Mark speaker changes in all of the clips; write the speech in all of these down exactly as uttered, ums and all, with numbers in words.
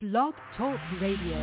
Speaker 1: Blog Talk Radio.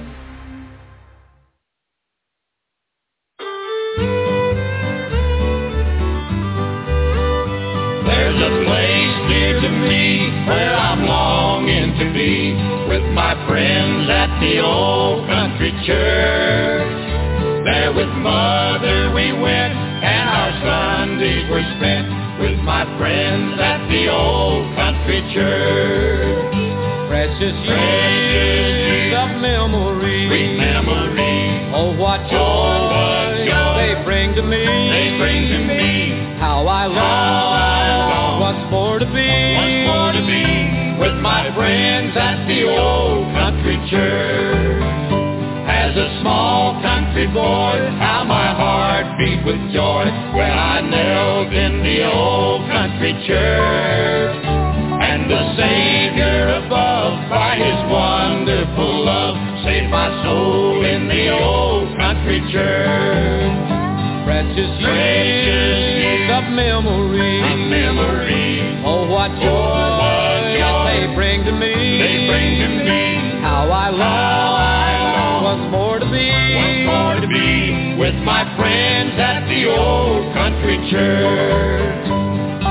Speaker 2: There's a place dear to me where I'm longing to be with my friends at the old country church. There with Mother we went and our Sundays were spent with my friends at the old country church.
Speaker 3: Precious years of memory,
Speaker 2: sweet memory.
Speaker 3: Oh, what joy,
Speaker 2: oh, what joy
Speaker 3: they bring to me.
Speaker 2: They bring to me.
Speaker 3: How I long,
Speaker 2: How I long
Speaker 3: once more to be,
Speaker 2: once more to be with my friends at the old country church. As a small country boy, how my heart beat with joy when I knelt in the old country church. And the Savior above, by His wonderful love, saved my soul in the old country church.
Speaker 3: Precious years of memory,
Speaker 2: of memory.
Speaker 3: Oh, what joy,
Speaker 2: oh, what joy
Speaker 3: they bring to me.
Speaker 2: They bring to me.
Speaker 3: How I long,
Speaker 2: How I long
Speaker 3: once more to be,
Speaker 2: once more to be with my friends at the old country church.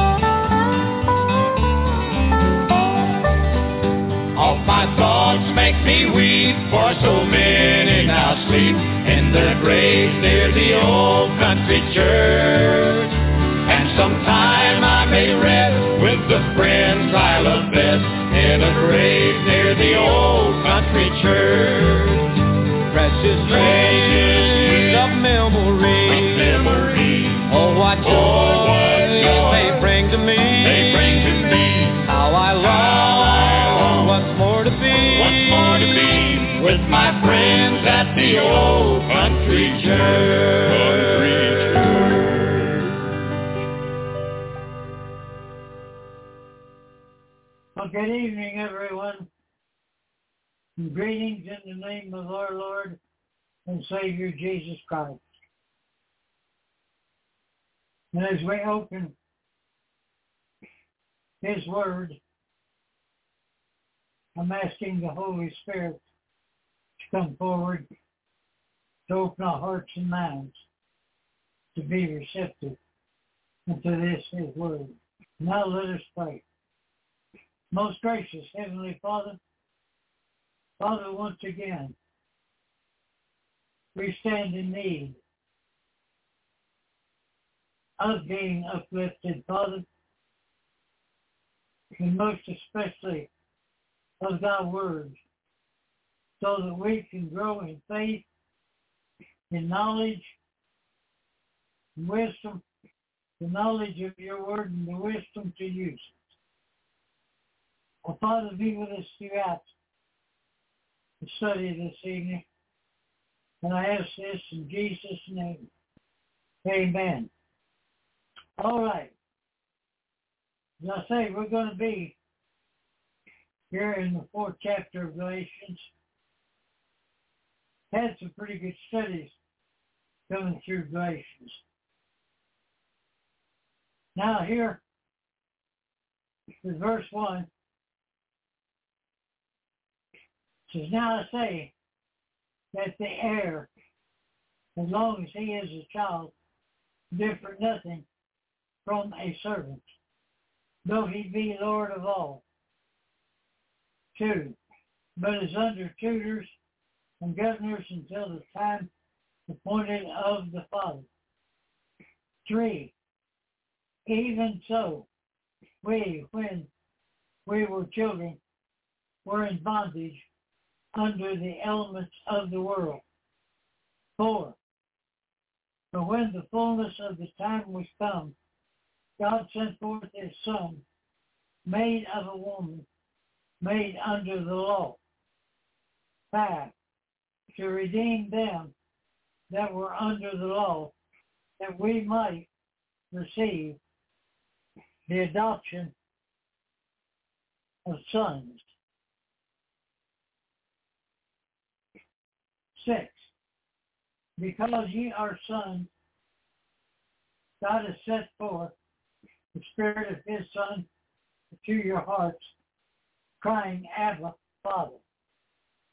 Speaker 2: All my thoughts make me weep, for so many now sleep in their graves near the old country church. And sometime I may rest with the friends I love best in a grave near the old country church.
Speaker 3: Precious years of memory,
Speaker 2: of memory.
Speaker 3: Oh, what joy,
Speaker 2: oh, what joy
Speaker 3: they bring to me.
Speaker 2: They bring to me.
Speaker 3: How I long,
Speaker 2: How I long
Speaker 3: once more to be,
Speaker 2: once more to be with my friends at the old country church.
Speaker 4: Well, good evening, everyone. Greetings in the name of our Lord and Savior Jesus Christ. And as we open His Word, I'm asking the Holy Spirit to come forward to open our hearts and minds to be receptive unto this His Word. Now let us pray. Most gracious Heavenly Father, Father, once again, we stand in need of being uplifted, Father, and most especially of Thy Word, so that we can grow in faith, in knowledge, in wisdom, the knowledge of Your Word and the wisdom to use it. Well, Father, be with us throughout the study this evening. And I ask this in Jesus' name. Amen. All right. As I say, we're going to be here in the fourth chapter of Galatians. Had some pretty good studies coming through Galatians. Now here is verse one. It says, now I say that the heir, as long as he is a child, differ nothing from a servant, though he be Lord of all. Two, but is under tutors and governors until the time appointed of the Father. Three, even so, we, when we were children, were in bondage under the elements of the world. Four, but when the fullness of the time was come, God sent forth His Son, made of a woman, made under the law. Five, to redeem them that were under the law, that we might receive the adoption of sons. Six, because ye are sons, God has set forth the Spirit of His Son to your hearts, crying, Abba, Father.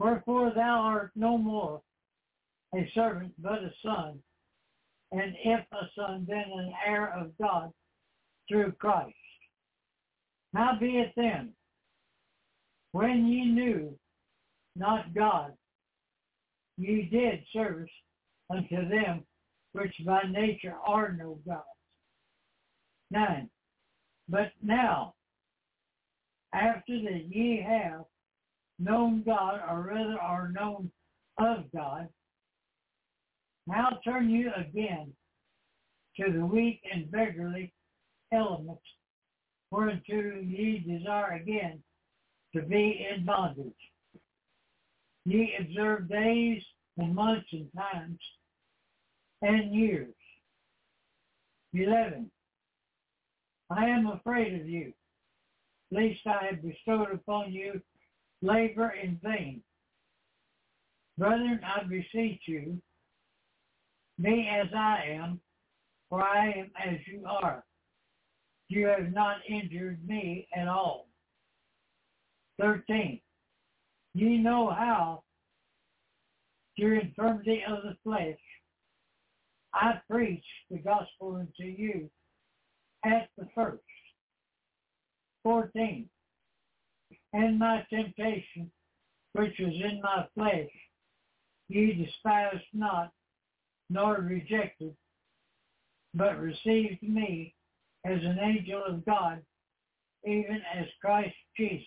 Speaker 4: Wherefore thou art no more a servant, but a son, and if a son, then an heir of God through Christ. Howbeit then, when ye knew not God, ye did service unto them which by nature are no gods. Nine. But now, after that ye have known God, or rather are known of God, now turn you again to the weak and beggarly elements, whereunto ye desire again to be in bondage. Ye observe days and months and times and years. Eleven. I am afraid of you, lest I have bestowed upon you labor in vain. Brethren, I beseech you, be as I am, for I am as you are. You have not injured me at all. Thirteen. Ye know how, through infirmity of the flesh, I preached the gospel unto you at the first. Fourteen. And my temptation, which was in my flesh, ye despised not, nor rejected, but received me as an angel of God, even as Christ Jesus.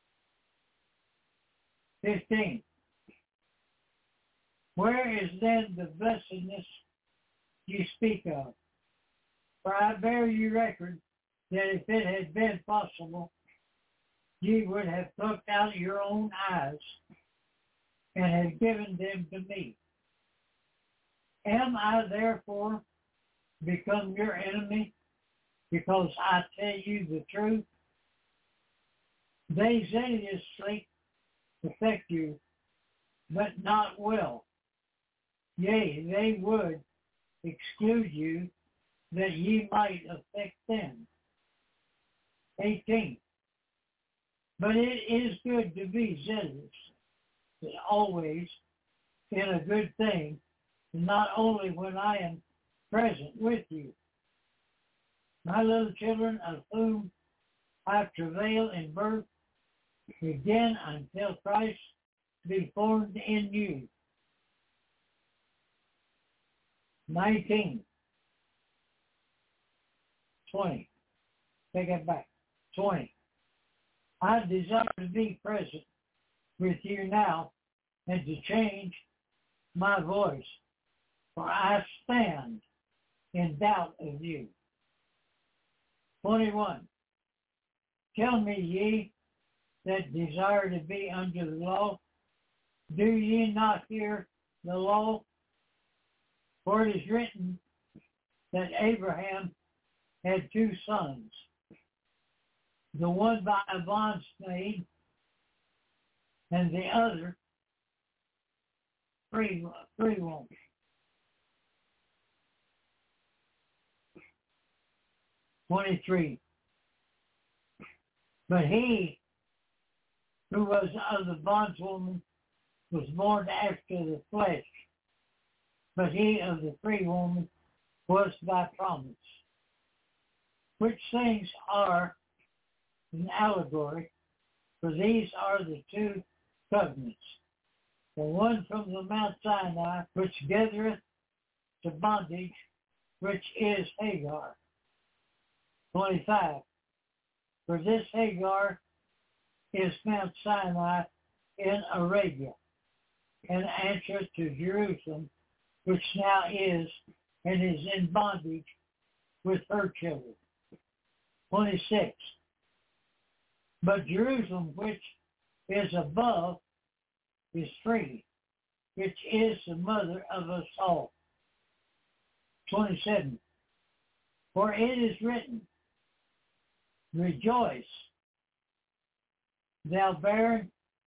Speaker 4: Fifteen. Where is then the blessedness you speak of? For I bear you record that if it had been possible, ye would have plucked out your own eyes and had given them to me. Am I therefore become your enemy because I tell you the truth? They zealously affect you, but not well. Yea, they would exclude you that ye might affect them. eighteen. But it is good to be zealous, always in a good thing, not only when I am present with you. My little children, of whom I travail in birth, again until Christ be formed in you. nineteen. twenty. Take it back. twenty. I desire to be present with you now and to change my voice, for I stand in doubt of you. twenty-one. Tell me, ye that desire to be under the law, do ye not hear the law? For it is written that Abraham had two sons, the one by a bondmaid, and the other free, free woman. twenty-three. But he who was of the bondwoman was born after the flesh, but he of the free woman was by promise. Which things are an allegory, for these are the two covenants. The one from the Mount Sinai, which gathereth to bondage, which is Hagar. twenty-five. For this Hagar is Mount Sinai in Arabia, and answer to Jerusalem, which now is and is in bondage with her children. twenty-six. But Jerusalem, which is above, is free, which is the mother of us all. twenty-seven. For it is written, rejoice, thou barren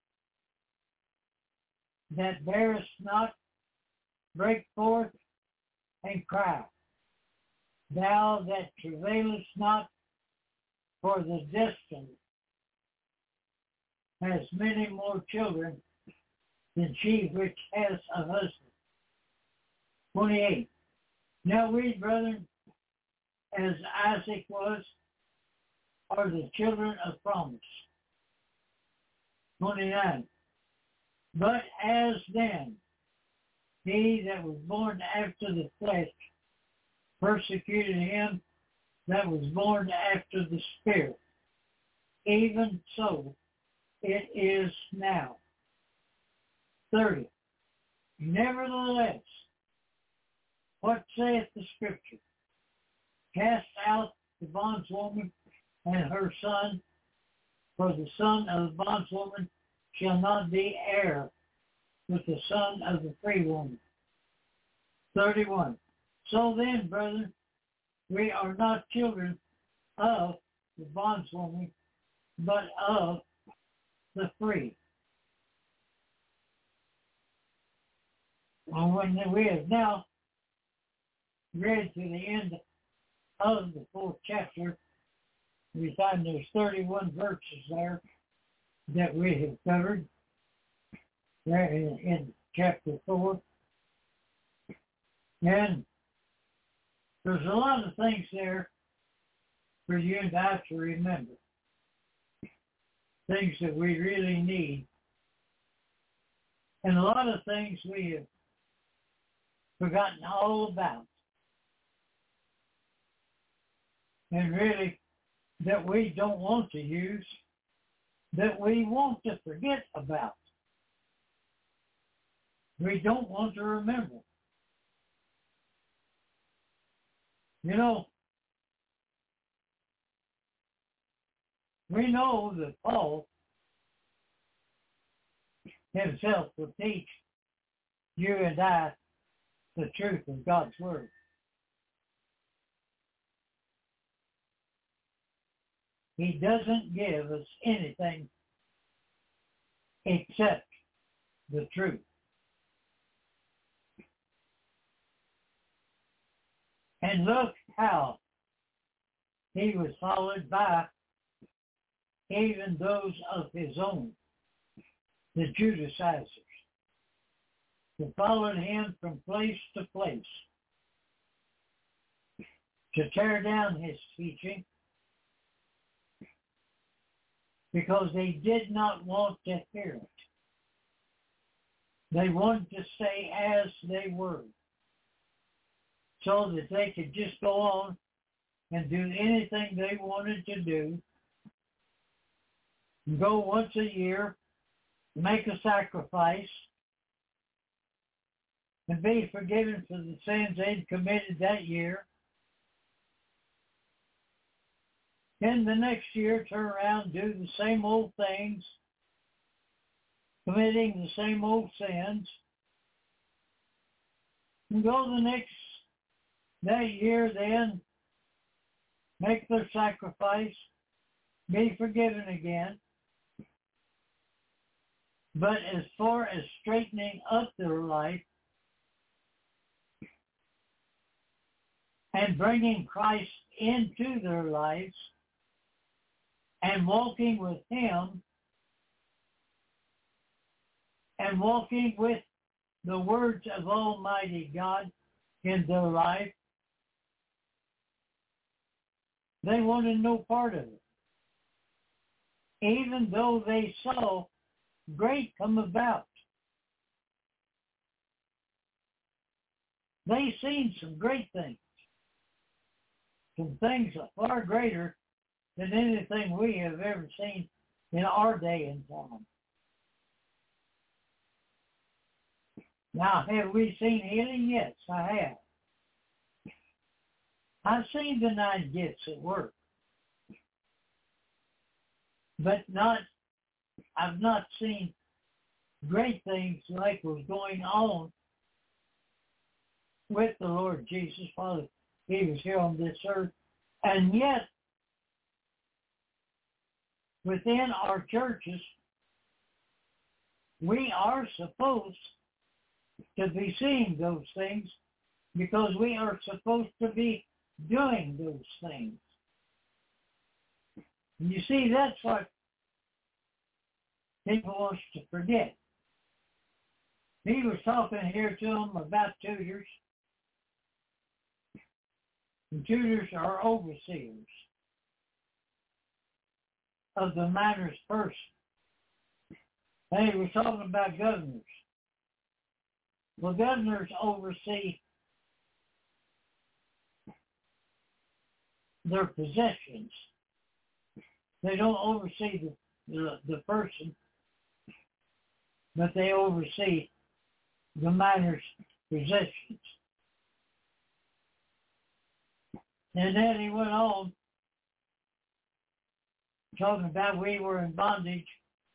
Speaker 4: that bearest not, break forth and cry, thou that travailest not, for the destined has many more children than she which has a husband. twenty-eight. Now we, brethren, as Isaac was, are the children of promise. twenty-nine. But as then he that was born after the flesh persecuted him that was born after the Spirit, even so it is now. thirty. Nevertheless, what saith the Scripture? Cast out the bondwoman and her son, for the son of the bondwoman shall not be heir with the son of the free woman. thirty-one. So then, brethren, we are not children of the bondwoman, but of the free. And when we have now read to the end of the fourth chapter, we find there's thirty-one verses there that we have covered there in, in chapter four. And there's a lot of things there for you and I to remember. Things that we really need. And a lot of things we have forgotten all about. And really, that we don't want to use, that we want to forget about. We don't want to remember. You know, we know that Paul himself will teach you and I the truth of God's Word. He doesn't give us anything except the truth. And look how he was followed by even those of his own, the Judaizers, who followed him from place to place to tear down his teaching, because they did not want to hear it. They wanted to stay as they were, so that they could just go on and do anything they wanted to do, go once a year, make a sacrifice, and be forgiven for the sins they'd committed that year. Then the next year, turn around, do the same old things, committing the same old sins, and go the next that year then, make their sacrifice, be forgiven again. But as far as straightening up their life and bringing Christ into their lives and walking with Him and walking with the words of Almighty God in their life, they wanted no part of it. Even though they saw great come about. They seen some great things. Some things far greater than anything we have ever seen in our day and time. Now, have we seen healing? Yes, I have. I've seen the nine gifts at work. But not, I've not seen great things like was going on with the Lord Jesus, Father. He was here on this earth. And yet, within our churches, we are supposed to be seeing those things because we are supposed to be doing those things. And you see, that's what people want to forget. He was talking here to them about tutors. And tutors are overseers of the minor's person. And he was talking about governors. Well, governors oversee their possessions. They don't oversee the, the, the person, but they oversee the minor's possessions. And then he went on talking about we were in bondage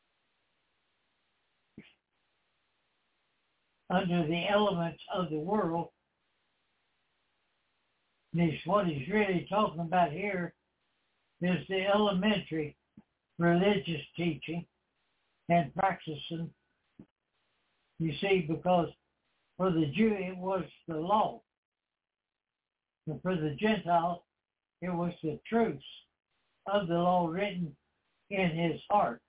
Speaker 4: under the elements of the world. And he's, what he's really talking about here is the elementary religious teaching and practicing. You see, because for the Jew it was the law. And for the Gentile it was the truths of the law written in his heart.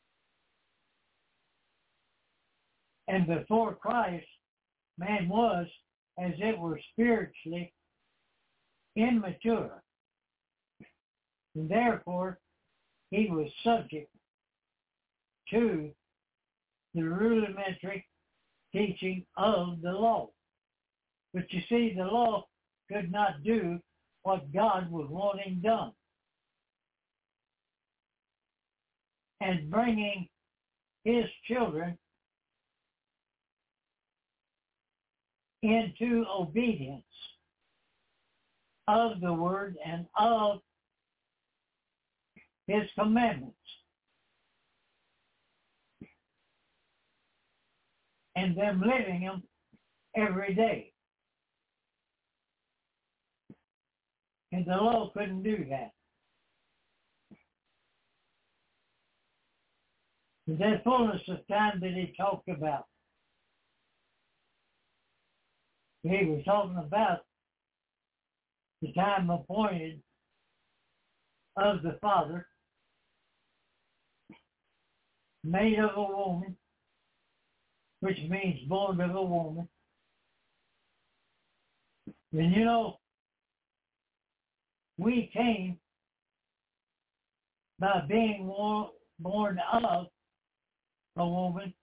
Speaker 4: And before Christ, man was, as it were, spiritually immature. And therefore, he was subject to the rudimentary teaching of the law. But you see, the law could not do what God was wanting done. And bringing his children into obedience of the word and of his commandments. And them living them every day. And the law couldn't do that. That fullness of time that he talked about. He was talking about the time appointed of the Father, made of a woman, which means born of a woman. And you know, we came by being born of a woman,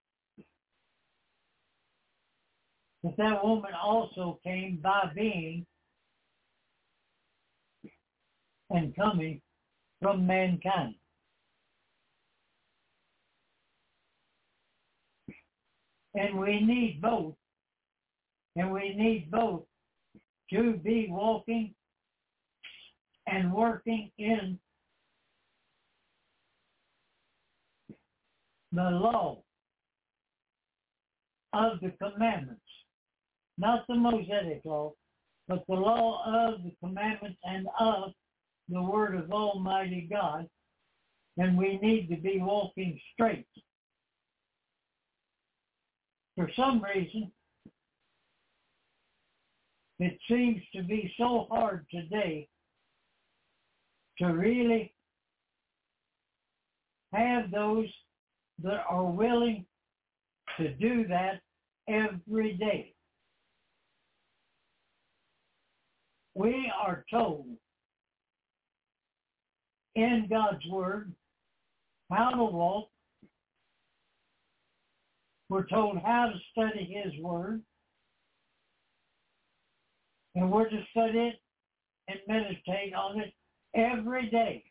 Speaker 4: but that woman also came by being and coming from mankind. And we need both, and we need both to be walking and working in the law of the commandments, not the Mosaic law, but the law of the commandments and of the word of Almighty God, and we need to be walking straight. For some reason, it seems to be so hard today to really have those that are willing to do that every day. We are told in God's Word how to walk. We're told how to study His Word. And we're to study it and meditate on it every day.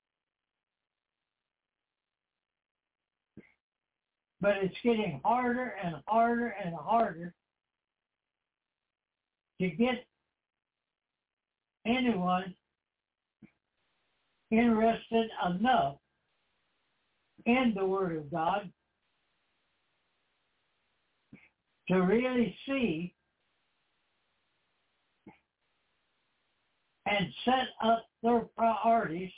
Speaker 4: But it's getting harder and harder and harder to get anyone interested enough in the Word of God to really see and set up their priorities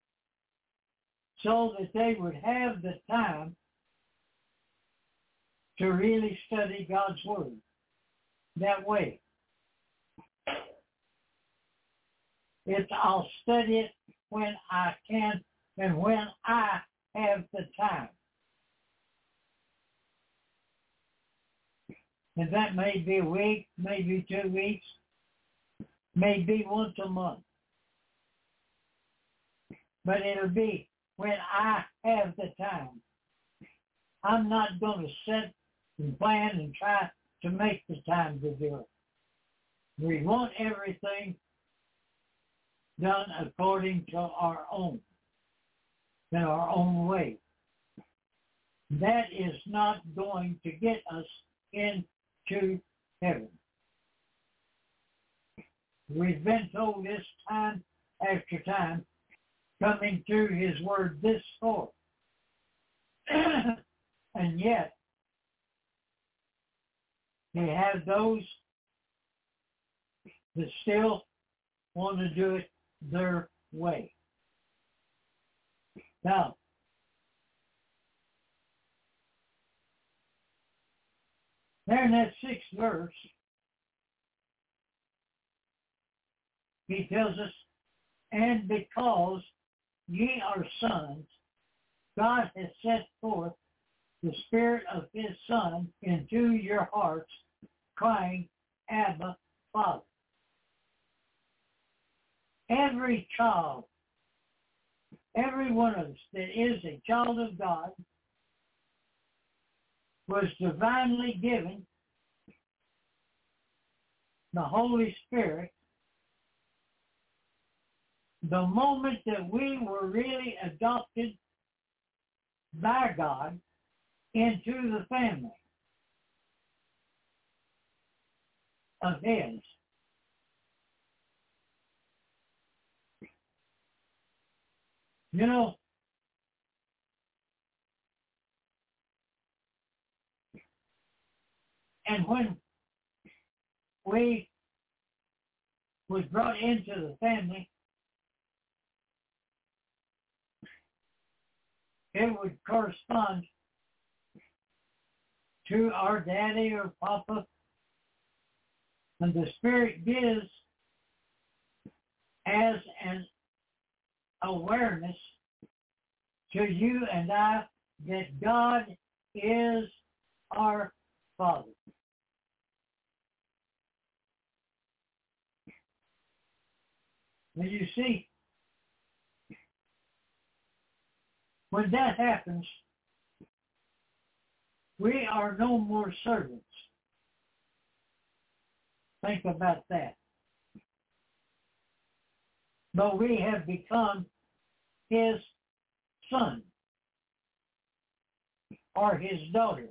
Speaker 4: so that they would have the time to really study God's Word that way. It's I'll study it when I can and when I have the time. And that may be a week, maybe two weeks, maybe once a month. But it'll be when I have the time. I'm not going to sit and plan and try to make the time to do it. We want everything done according to our own, in our own way. That is not going to get us into heaven. We've been told this time after time, coming through his word this far. And yet, we have those that still want to do it their way. Now, there in that sixth verse, he tells us, and because ye are sons, God has set forth the Spirit of his Son into your hearts, crying, Abba, Father. Every child, every one of us that is a child of God was divinely given the Holy Spirit the moment that we were really adopted by God into the family of his. You know, and when we was brought into the family, it would correspond to our daddy or papa, and the Spirit gives as an awareness to you and I that God is our Father. And you see, when that happens, we are no more servants. Think about that. But we have become his son or his daughter,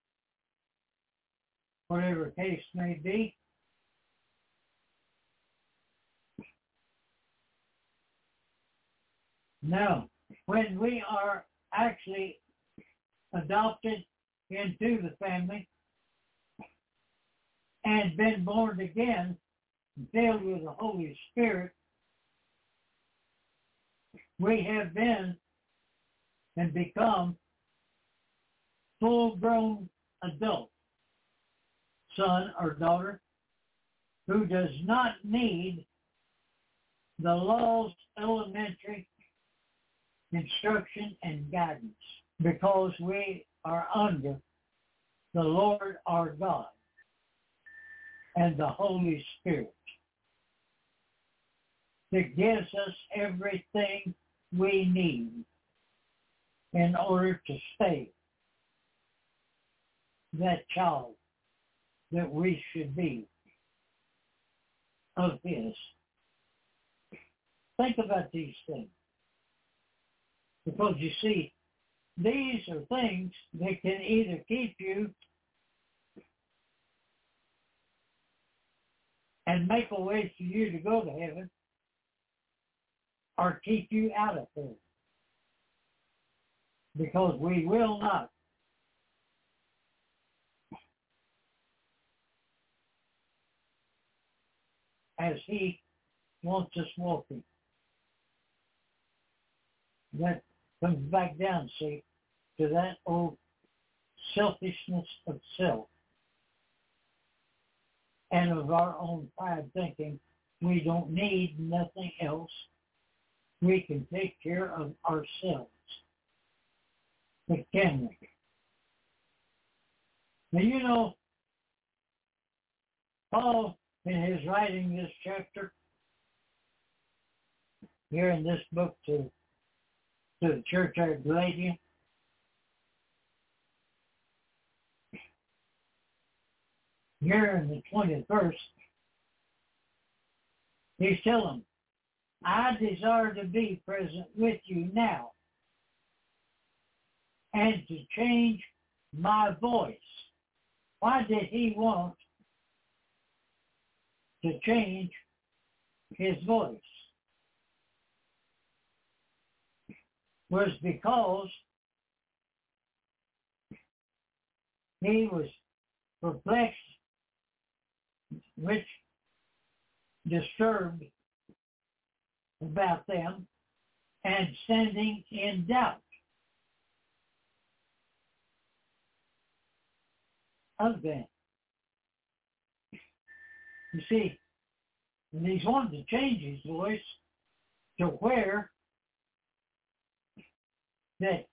Speaker 4: whatever case may be. Now, when we are actually adopted into the family and been born again, filled with the Holy Spirit, we have been and become full-grown adult son or daughter who does not need the law's elementary instruction and guidance, because we are under the Lord our God and the Holy Spirit that gives us everything we need in order to stay that child that we should be of his. Think about these things. Because you see, these are things that can either keep you and make a way for you to go to heaven, or keep you out of heaven. Because we will not as he wants us walking. That comes back down, see, to that old selfishness of self and of our own pride, thinking we don't need nothing else. We can take care of ourselves. But can we? Now, you know, Paul, in his writing this chapter, here in this book to, to the church at Galatia, here in the twentieth verse, he's telling them, I desire to be present with you now and to change my voice. Why did he want to change his voice? Was because he was perplexed, which disturbed about them, and standing in doubt of them. You see, and he's wanted to change his voice to where that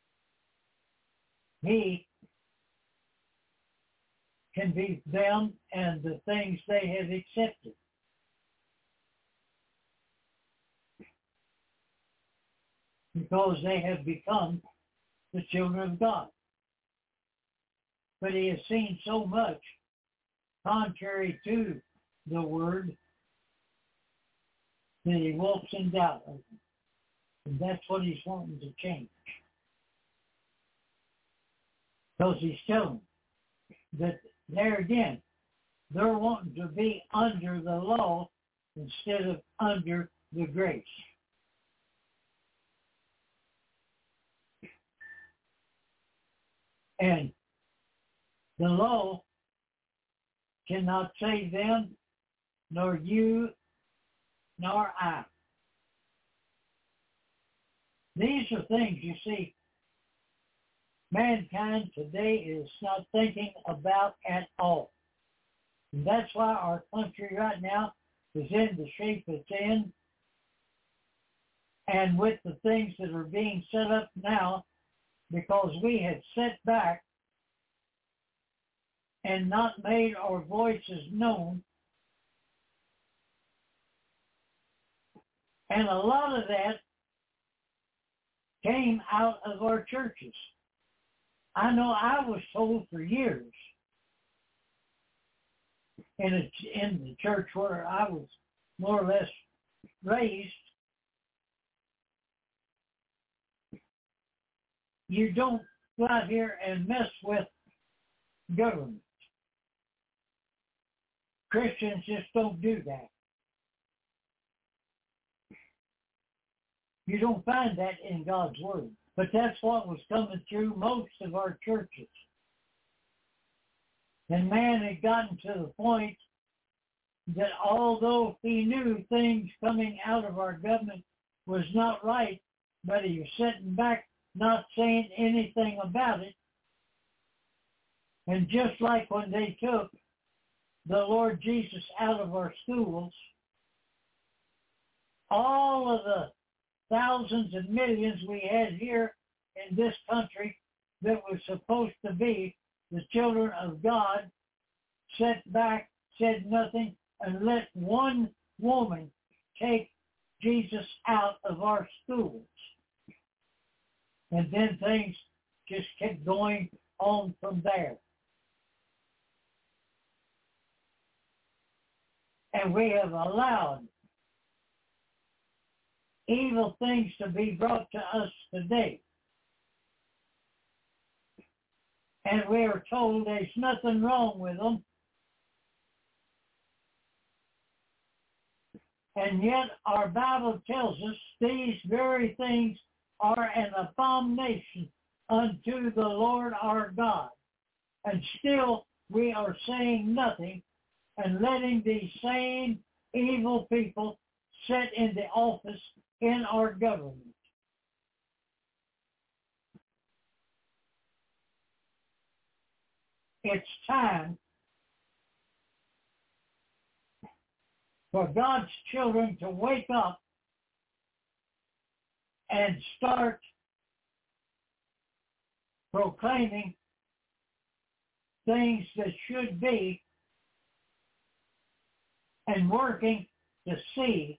Speaker 4: he can be them and the things they have accepted. Because they have become the children of God. But he has seen so much contrary to the word that he walks in doubt of them. And that's what he's wanting to change. Because he's telling them that there again, they're wanting to be under the law instead of under the grace. And the law cannot save them, nor you, nor I. These are things, you see, mankind today is not thinking about at all. And that's why our country right now is in the shape it's in. And with the things that are being set up now, because we have set back and not made our voices known. And a lot of that came out of our churches. I know I was told for years in, a, in the church where I was more or less raised, you don't go out here and mess with government. Christians just don't do that. You don't find that in God's Word. But that's what was coming through most of our churches. And man had gotten to the point that although he knew things coming out of our government was not right, but he was sitting back not saying anything about it. And just like when they took the Lord Jesus out of our schools, all of the thousands and millions we had here in this country that was supposed to be the children of God sat back, said nothing, and let one woman take Jesus out of our schools. And then things just kept going on from there. And we have allowed evil things to be brought to us today. And we are told there's nothing wrong with them. And yet our Bible tells us these very things are an abomination unto the Lord our God. And still we are saying nothing and letting these same evil people sit in the office in our government. It's time for God's children to wake up and start proclaiming things that should be and working to see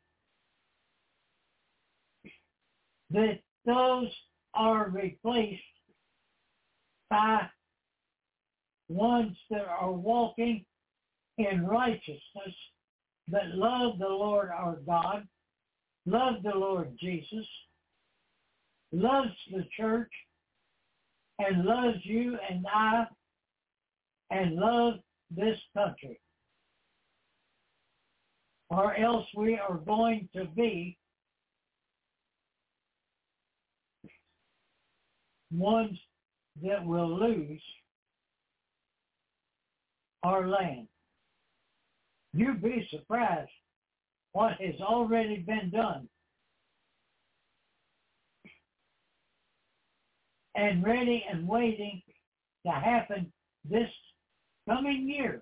Speaker 4: that those are replaced by ones that are walking in righteousness, that love the Lord our God, love the Lord Jesus, loves the church, and loves you and I, and loves this country. Or else we are going to be ones that will lose our land. You'd be surprised what has already been done and ready and waiting to happen this coming year.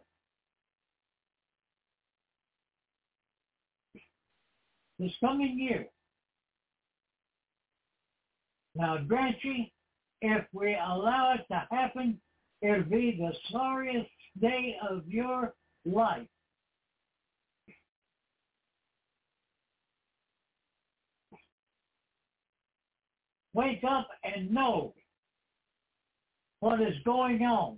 Speaker 4: This coming year. Now, grant you, if we allow it to happen, it'll be the sorriest day of your life. Wake up and know what is going on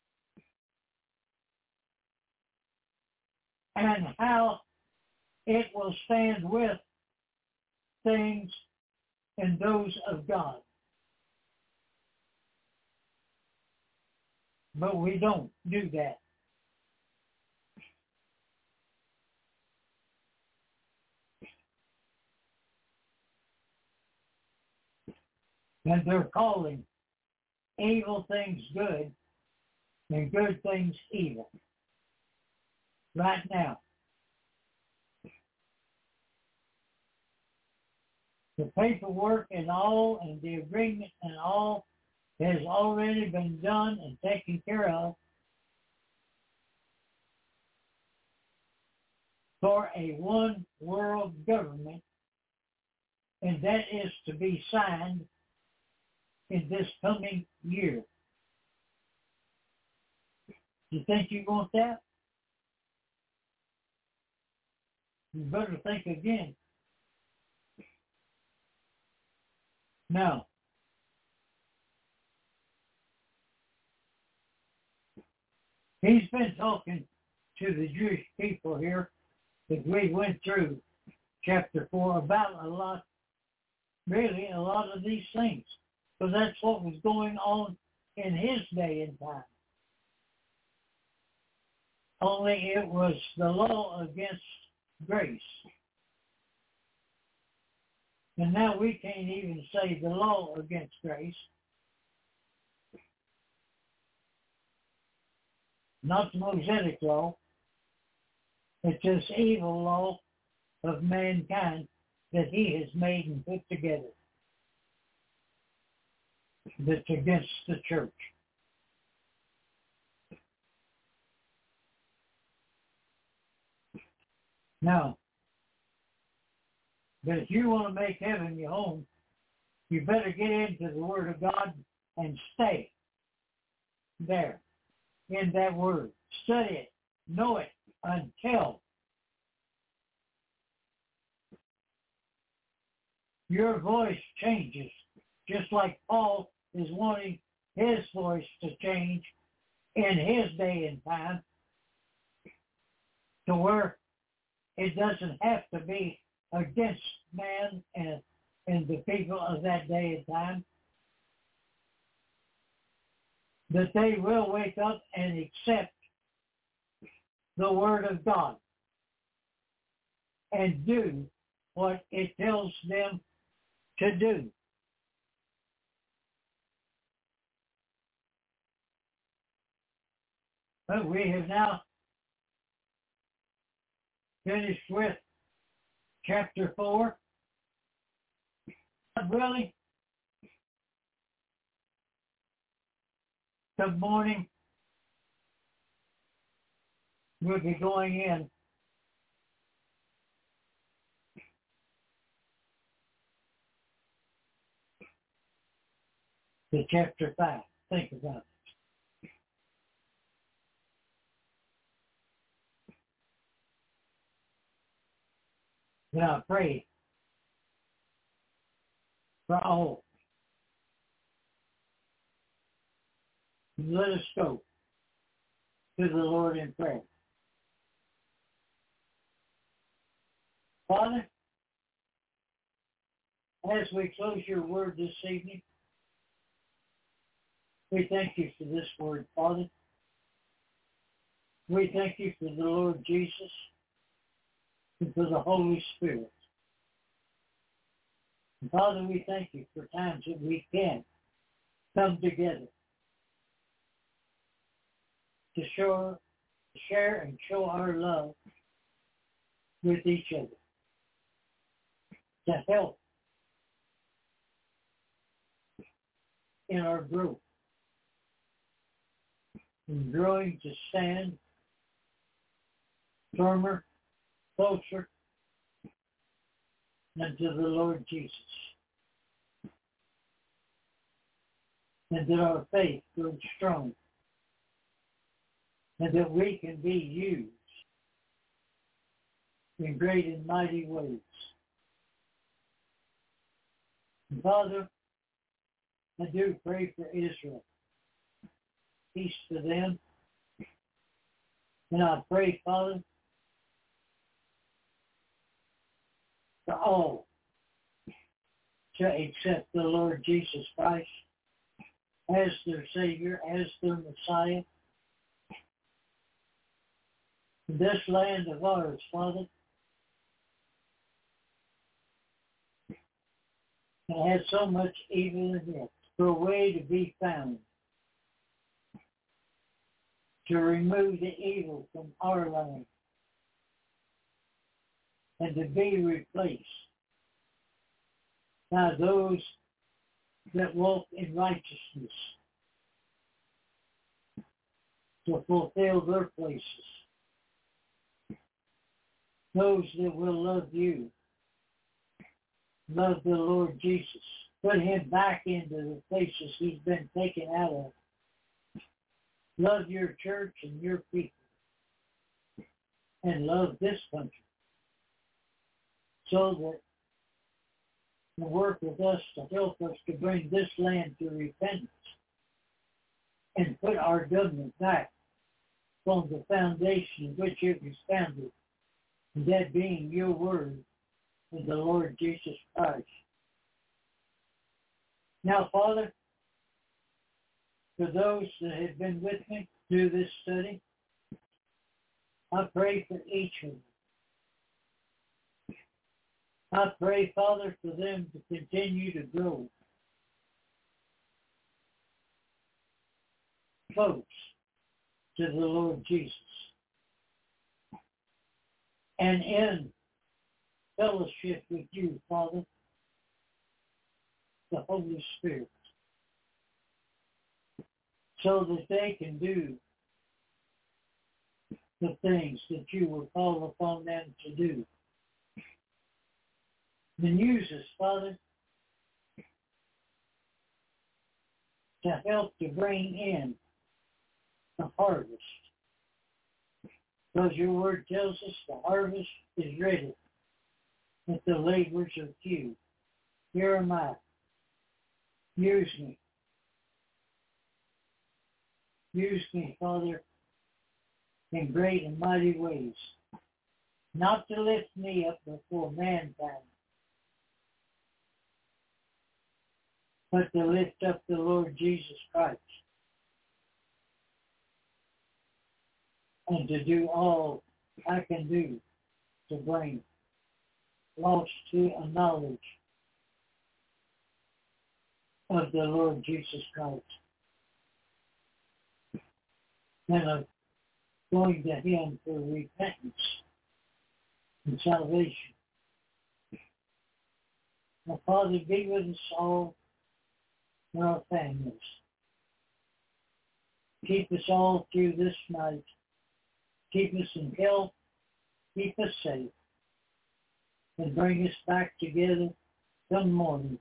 Speaker 4: and how it will stand with things and those of God. But we don't do that. And they're calling evil things good and good things evil right now. The paperwork and all and the agreement and all has already been done and taken care of for a one world government, and that is to be signed in this coming year. You think you want that? You better think again. Now, he's been talking to the Jewish people here as we went through chapter four about a lot, really a lot of these things. Because that's what was going on in his day and time. Only it was the law against grace. And now we can't even say the law against grace. Not the Mosaic law. It's this evil law of mankind that he has made and put together. That's against the church. Now, but if you want to make heaven your home, you better get into the Word of God and stay there in that Word. Study it, know it until your voice changes, just like Paul is wanting his voice to change in his day and time to where it doesn't have to be against man and, and the people of that day and time, that they will wake up and accept the Word of God and do what it tells them to do. But we have now finished with chapter four. Really, good morning. We'll be going in to chapter five. Think about it. And I pray for all. Let us go to the Lord in prayer. Father, as we close your word this evening, we thank you for this word, Father. We thank you for the Lord Jesus and for the Holy Spirit. And Father, we thank you for times that we can come together to show, share and show our love with each other, to help in our growth, in growing to stand firmer, closer unto the Lord Jesus, and that our faith grows strong, and that we can be used in great and mighty ways. And Father, I do pray for Israel. Peace to them. And I pray, Father, for all to accept the Lord Jesus Christ as their Savior, as their Messiah. This land of ours, Father, it has so much evil in it. For a way to be found, to remove the evil from our land, and to be replaced by those that walk in righteousness, to fulfill their places. Those that will love you, love the Lord Jesus, put him back into the places he's been taken out of. Love your church and your people, and love this country, so that you work with us to help us to bring this land to repentance and put our government back on the foundation in which it was founded, that being your word and the Lord Jesus Christ. Now, Father, for those that have been with me through this study, I pray for each of them. I pray, Father, for them to continue to grow close to the Lord Jesus, and in fellowship with you, Father, the Holy Spirit, so that they can do the things that you will call upon them to do. And use us, Father, to help to bring in the harvest. Because your word tells us the harvest is ready, but the laborers are few. Here am I. Use me. Use me, Father, in great and mighty ways. Not to lift me up before mankind, but to lift up the Lord Jesus Christ, and to do all I can do to bring lost to a knowledge of the Lord Jesus Christ, and of going to him for repentance and salvation. Now, Father, be with us all and our families. Keep us all through this night. Keep us in health. Keep us safe. And bring us back together some morning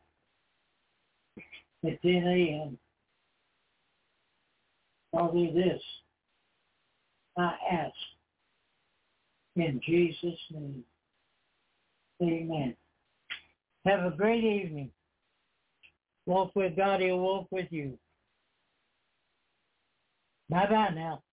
Speaker 4: at ten a.m. Father, this I ask in Jesus' name. Amen. Have a great evening. Walk with God, He'll walk with you. Bye-bye now.